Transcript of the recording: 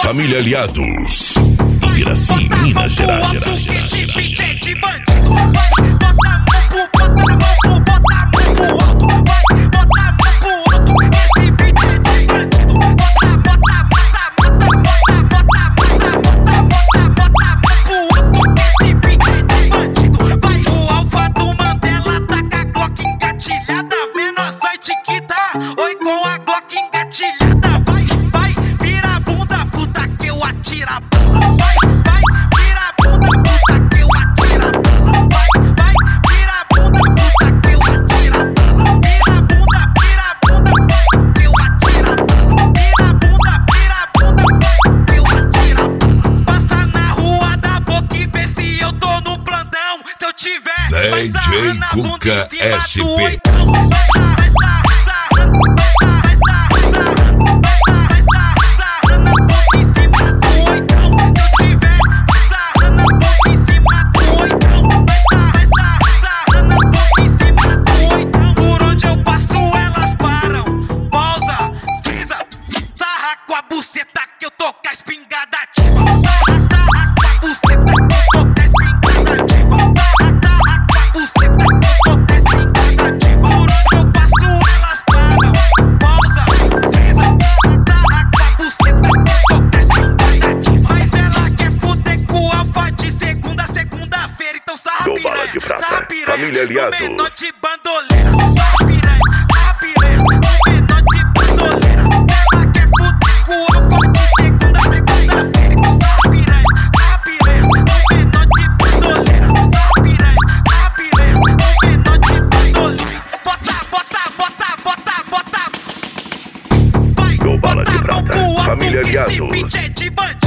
Família Aliados, Iraci, Minas Gerais. Esse beat é de bandido. Bota a mão pro alto, bota a mão pro alto. Esse beat é de bandido. Bota a mão pro alto. Esse beat é de bandido. Vai o alfa do Mandela, taca a Glock engatilhada. Menor sorte que dá, oi com a Glock engatilhada. Vai, vira a bunda, puta que eu atiro a bala. Vai, vira a bunda, puta que eu atiro a bala. Vai, vira a bunda, puta que eu atiro a bala. Vira a bunda, que eu atiro a bala. Vira a bunda, que eu atiro a bala. Passa na rua da boca e vê se eu tô no plantão. Se eu tiver, vai sarrando a bunda em cima do oitão. Buceta que eu tô com a espingarda ativa. Sarra com a buceta que eu tô com a espingarda ativa. Sarra com a buceta que eu tô com a espingarda ativa. Por onde eu passo elas param, pausa, frisa. Sarra com a buceta que eu tô com a espingarda ativa. Mas ela quer fuder com o alfa de segunda a segunda-feira. Então sarra piranha, Família Aliados. no menor de bandoleira. Sarra piranha, no menor de bandoleira. Ela quer fuder com o alfa de segunda a segunda-feira. Então sarra piranha, no menor de bandoleira. Sarra piranha, no menor de bandoleira. Bota. Vai, bota a mão pro alto, Família esse Aliados. beat é de bandido.